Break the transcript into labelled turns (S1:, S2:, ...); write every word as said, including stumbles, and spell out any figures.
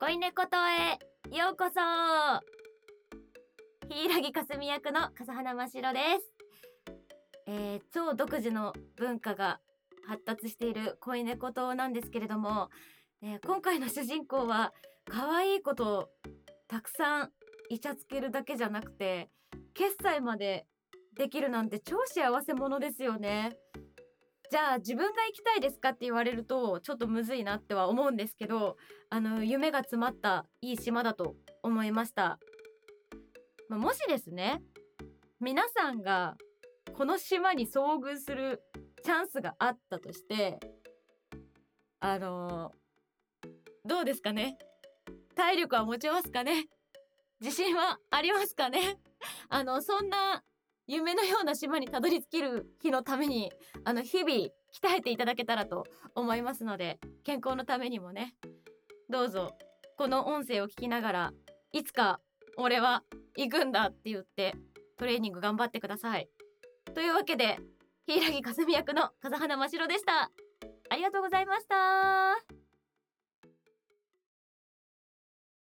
S1: 恋猫島へようこそ。柊かすみ役の笠花真白です。えー、超独自の文化が発達している恋猫島なんですけれども、えー、今回の主人公は可愛いことをたくさんイチャつけるだけじゃなくて、決済までできるなんて超幸せ者ですよね。じゃあ自分が行きたいですかって言われるとちょっとむずいなっては思うんですけど、あの夢が詰まったいい島だと思いました。まあ、もしですね、皆さんがこの島に遭遇するチャンスがあったとして、あのー、どうですかね。体力は持ちますかね。自信はありますかね。あのそんな夢のような島にたどり着ける日のために、あの日々鍛えていただけたらと思いますので、健康のためにもね、どうぞこの音声を聞きながら、いつか俺は行くんだって言ってトレーニング頑張ってください。というわけで、柊かすみ役の笠花真白でした。ありがとうございました。